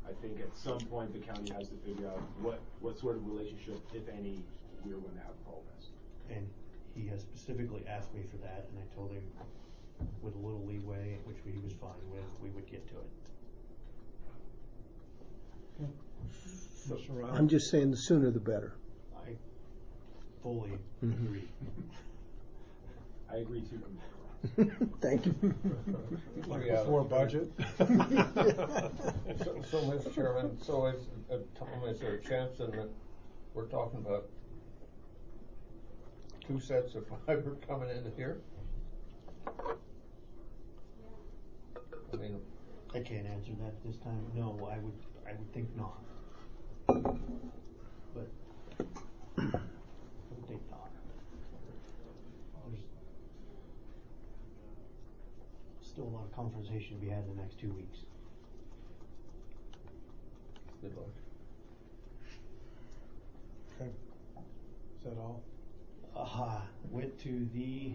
I think at some point the county has to figure out what, what sort of relationship, if any, we're going to have with All West. And he has specifically asked me for that, and I told him with a little leeway, which he was fine with, we would get to it. Mister Ryan? I'm just saying the sooner the better. I fully Mhm. agree. I agree too. Thank you. Like Yeah. before budget? So, so, Mister Chairman, so is, uh, Tom, is there a chance in that we're talking about two sets of fiber coming into here? I mean, I can't answer that this time. No, I would, I would think not. But I would think not. There's still a lot of conversation to be had in the next two weeks. good luck. Okay. Is that all? Aha, went to the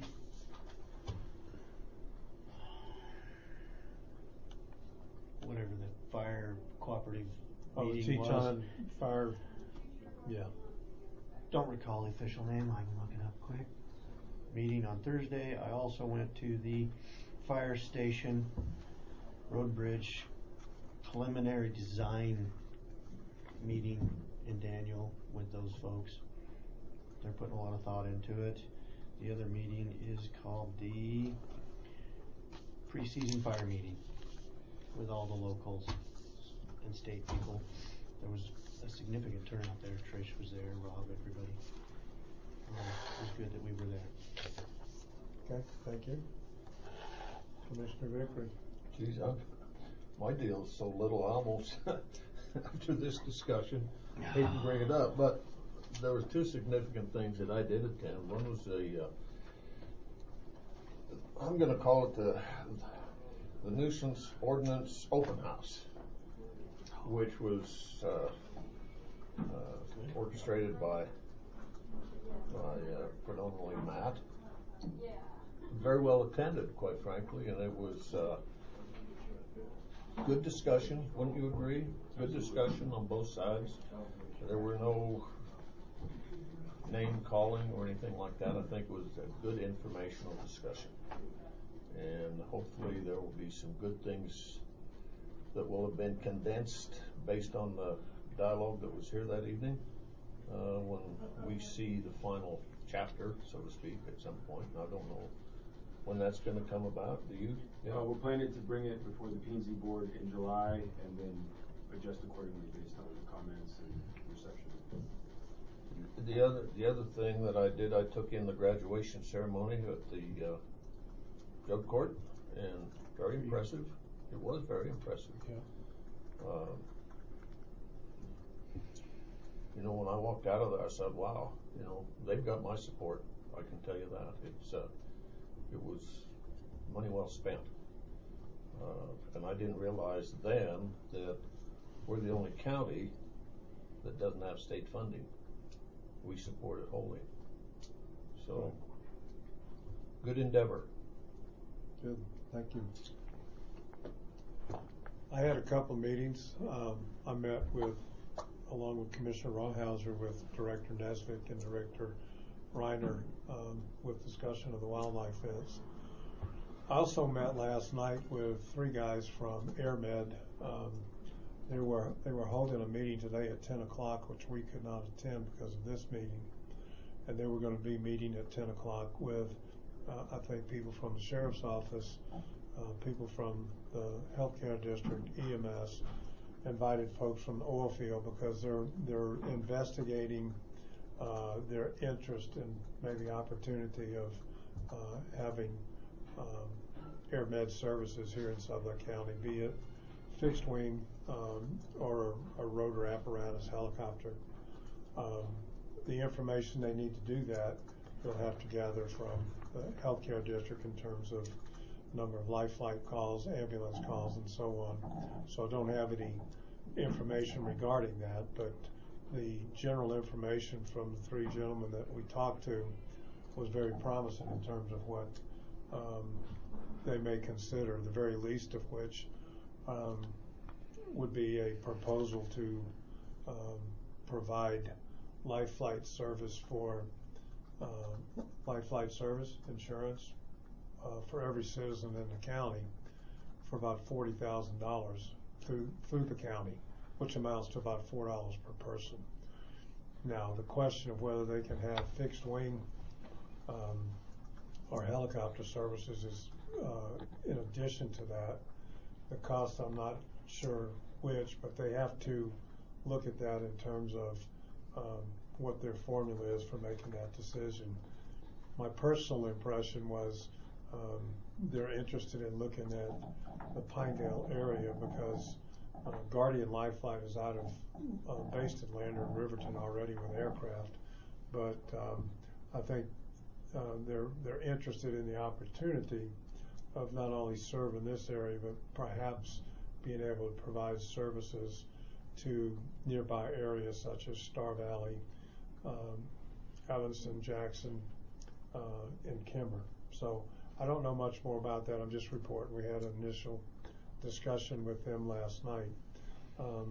whatever the fire cooperative Oh, the meeting was. Teton Fire, yeah. Don't recall the official name, I can look it up quick. Meeting on Thursday. I also went to the fire station road bridge preliminary design meeting in Daniel with those folks. They're putting a lot of thought into it. The other meeting is called the pre-season fire meeting with all the locals and state people. There was a significant turnout there. Trish was there, Rob, everybody. Um, it was good that we were there. Okay, thank you. Commissioner Vickery. Geez, I'm, my deal is so little, I almost, after this discussion, hate to bring it up, but there was two significant things that I did attend. One was a, uh, I'm gonna call it the, the nuisance ordinance open house, which was, uh, uh, orchestrated by, by, uh, predominantly Matt. Very well attended, quite frankly, and it was, uh, good discussion, wouldn't you agree? Good discussion on both sides. There were no name calling or anything like that. I think it was a good informational discussion. And hopefully there will be some good things that will have been condensed based on the dialogue that was here that evening, uh, when we see the final chapter, so to speak, at some point. I don't know when that's going to come about. Do you? Uh, we're planning to bring it before the P and Z board in July and then adjust accordingly based on the comments and reception. The other, the other thing that I did, I took in the graduation ceremony at the uh, drug court, and very impressive. It was very impressive. Yeah. Um, you know, when I walked out of there, I said, "Wow, you know, they've got my support. I can tell you that. It's uh, it was money well spent." Uh, and I didn't realize then that we're the only county that doesn't have state funding. We support it wholly. So, good endeavor. Good, thank you. I had a couple of meetings. Um, I met with, along with Commissioner Rawhauser, with Director Nesvik and Director Reiner, um, with discussion of the wildlife fence. I also met last night with three guys from AirMed. Um, they were they were holding a meeting today at ten o'clock, which we could not attend because of this meeting, and they were going to be meeting at ten o'clock with, uh, I think, people from the sheriff's office, uh, people from the healthcare district, E M S, invited folks from the oil field because they're they're investigating uh, their interest in maybe opportunity of uh, having um, AirMed services here in Suffolk County, be it fixed wing um, or a rotor apparatus helicopter. Um, the information they need to do that, they'll have to gather from the healthcare district in terms of number of life flight calls, ambulance calls, and so on. So I don't have any information regarding that, but the general information from the three gentlemen that we talked to was very promising in terms of what um, they may consider, the very least of which um, would be a proposal to um, provide life flight service for uh, life flight service insurance uh, for every citizen in the county for about forty thousand dollars through through the county, which amounts to about four dollars per person. Now, the question of whether they can have fixed wing um, or helicopter services is uh, in addition to that. The cost, I'm not sure which, but they have to look at that in terms of um, what their formula is for making that decision. My personal impression was um, they're interested in looking at the Pinedale area because uh, Guardian Life Flight is out of uh, based in Lander and Riverton already with aircraft, but um, I think uh, they're they're interested in the opportunity of not only serving this area, but perhaps being able to provide services to nearby areas such as Star Valley, um, Evanston, Jackson, uh, and Kimber. So I don't know much more about that. I'm just reporting. We had an initial discussion with them last night. Um,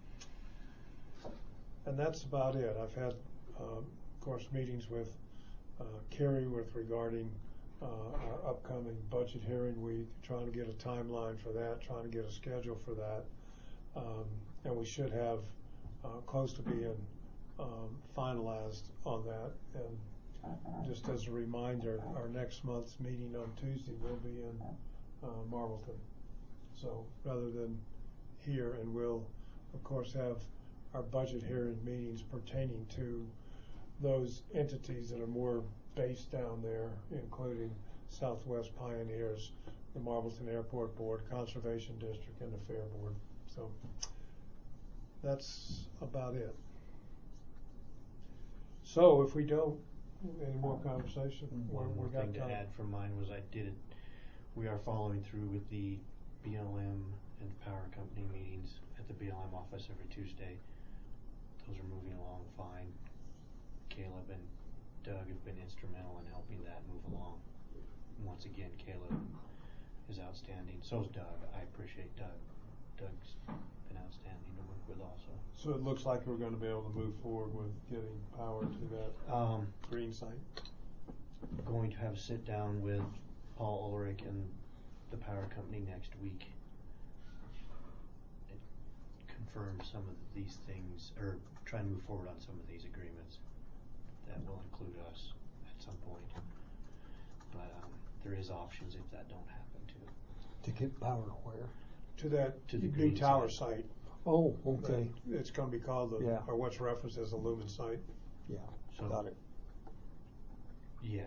and that's about it. I've had, um, of course, meetings with uh, Kerry with regarding Uh, our upcoming budget hearing week, trying to get a timeline for that, trying to get a schedule for that. Um, and we should have uh, close to being um, finalized on that. And just as a reminder, our next month's meeting on Tuesday will be in uh, Marvelton. So rather than here, and we'll, of course, have our budget hearing meetings pertaining to those entities that are more based down there, including Southwest Pioneers, the Marvelton Airport Board, Conservation District, and the Fair Board. So that's about it. So if we don't, any more conversation? One we more got thing to time. add from mine was I did it. We are following through with the B L M and power company meetings at the B L M office every Tuesday. Those are moving along fine. Caleb and Doug have been instrumental in helping that move along. Once again, Caleb is outstanding. So is Doug. I appreciate Doug. Doug's been outstanding to work with also. So it looks like we're going to be able to move forward with getting power to that Um, green site. Going to have a sit down with Paul Ulrich and the power company next week. It confirm some of these things, or try and move forward on some of these agreements. That will include us at some point. But um, there is options if that don't happen too. To get power where? To that To the new green tower site. site. Oh, okay. That it's going to be called the, Yeah. or what's referenced as the Lumen site. Yeah, So got it. Yeah.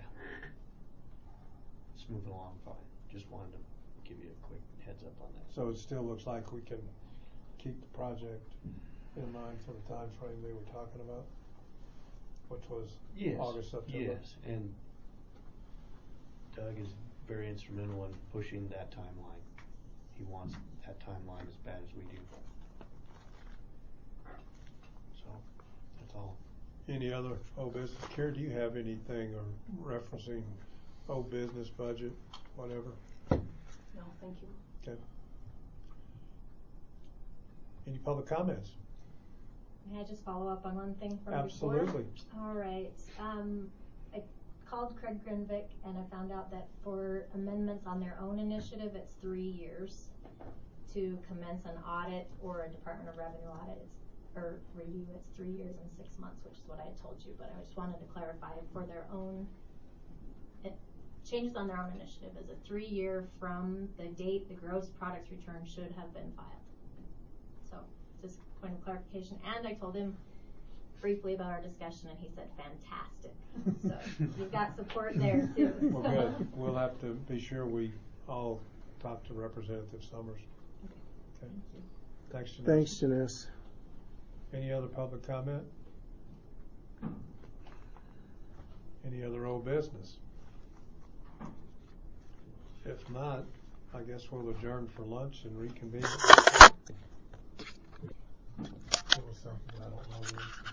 It's moving along fine. Just wanted to give you a quick heads up on that. So it still looks like we can keep the project in mind for the time frame they were talking about, which was Yes. August, September. Yes, and Doug is very instrumental in pushing that timeline. He wants that timeline as bad as we do. So that's all. Any other old business? Kara, do you have anything or referencing old business budget, whatever? No, thank you. Okay. Any public comments? May I just follow up on one thing from Absolutely. before? All right. Um, I called Craig Grinvik and I found out that for amendments on their own initiative, it's three years to commence an audit or a Department of Revenue audit. It's, or review, it's three years and six months, which is what I had told you, but I just wanted to clarify for their own, it, changes on their own initiative is a three year from the date the gross products return should have been filed. So, just point of clarification. And I told him briefly about our discussion and he said fantastic. So you've got support there too. Well, good. We'll have to be sure we all talk to Representative Summers. Okay. Thanks, Janessa. Thanks, Janessa. Any other public comment? Any other old business? If not, I guess we'll adjourn for lunch and reconvene. There was something I don't know.